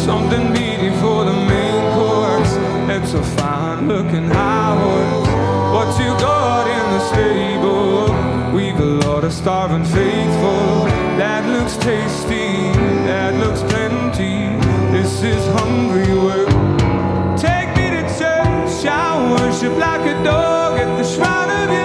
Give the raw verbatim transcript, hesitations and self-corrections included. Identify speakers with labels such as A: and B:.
A: something meaty for the main course. It's a fine looking high horse. What you got in the stable? We've a lot of starving faithful. That looks tasty, that looks plenty. This is hungry work. Take me to church, I worship like a dog at the shrine of your